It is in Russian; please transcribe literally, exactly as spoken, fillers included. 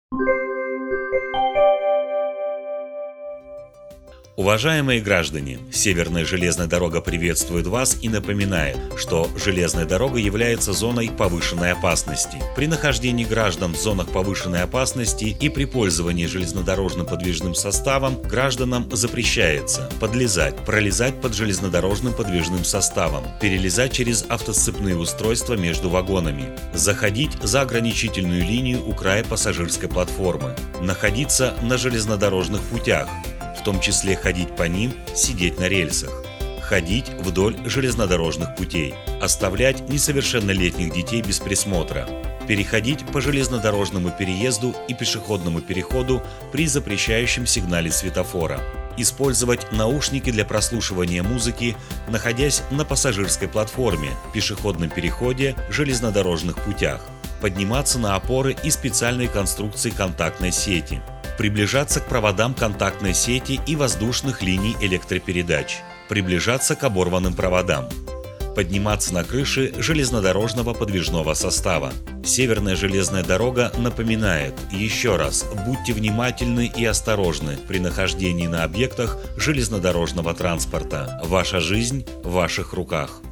Уважаемые граждане, Северная железная дорога приветствует вас и напоминает, что железная дорога является зоной повышенной опасности. При нахождении граждан в зонах повышенной опасности и при пользовании железнодорожным подвижным составом гражданам запрещается подлезать, пролезать под железнодорожным подвижным составом, перелезать через автосцепные устройства между вагонами, заходить за ограничительную линию у края пассажирской платформы, находиться на железнодорожных путях, в том числе ходить по ним, сидеть на рельсах, ходить вдоль железнодорожных путей, оставлять несовершеннолетних детей без присмотра, переходить по железнодорожному переезду и пешеходному переходу при запрещающем сигнале светофора, использовать наушники для прослушивания музыки, находясь на пассажирской платформе, пешеходном переходе, железнодорожных путях, подниматься на опоры и специальные конструкции контактной сети, приближаться к проводам контактной сети и воздушных линий электропередач, приближаться к оборванным проводам, подниматься на крыши железнодорожного подвижного состава. Северная железная дорога напоминает еще раз: будьте внимательны и осторожны при нахождении на объектах железнодорожного транспорта. Ваша жизнь в ваших руках.